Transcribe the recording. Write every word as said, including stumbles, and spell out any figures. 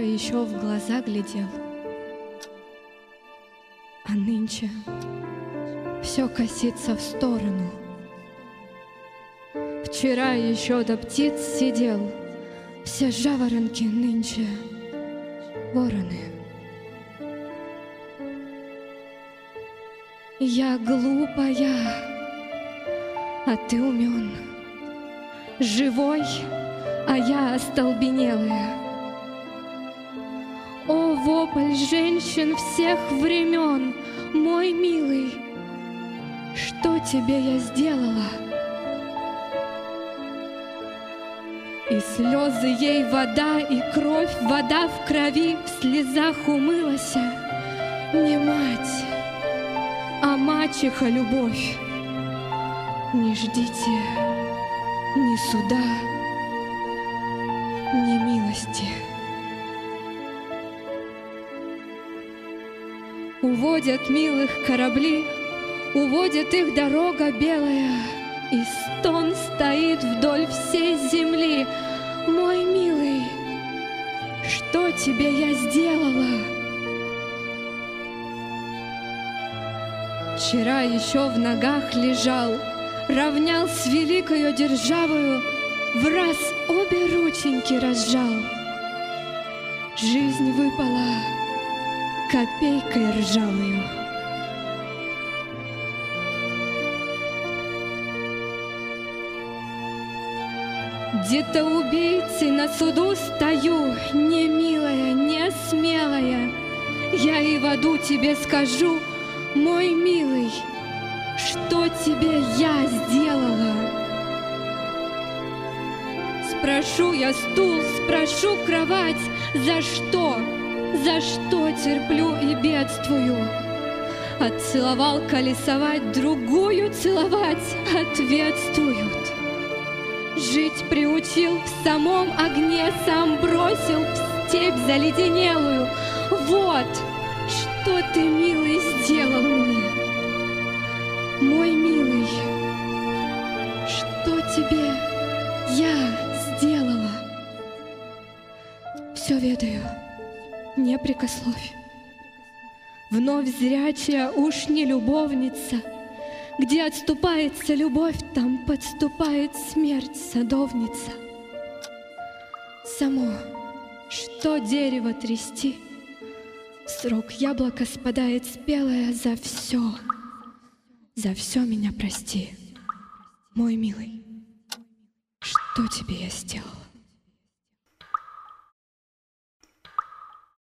еще в глаза глядел, а нынче все косится в сторону. Вчера еще до птиц сидел, все жаворонки нынче вороны. Я глупая, а ты умен, живой, а я остолбенелая. О, вопль женщин всех времен, мой милый, что тебе я сделала? И слезы ей вода, и кровь, вода в крови, в слезах умылася. Не мать, а мачеха любовь. Не ждите ни суда, ни милости. Уводят милых корабли, уводит их дорога белая, и стон стоит вдоль всей земли. Мой милый, что тебе я сделала? Вчера еще в ногах лежал, равнял с великою державою, в раз обе рученьки разжал. Жизнь выпала копейкой ржавою. Где-то убийцей на суду стою, не милая, не смелая. Я и в аду тебе скажу, мой милый, что тебе я сделала? Спрошу я стул, спрошу кровать, за что, за что терплю и бедствую? Отцеловал колесовать, другую целовать, ответствуют. Жить приучил в самом огне, сам бросил в степь заледенелую. Вот что ты, милый, сделал мне. Мой милый, что тебе я сделала? Все ведаю, не прикословь. Вновь зрячая уж не любовница, где отступается любовь, там подступает смерть, садовница. Само, что дерево трясти, срок яблоко спадает спелое. За все, за все меня прости, мой милый, что тебе я сделала?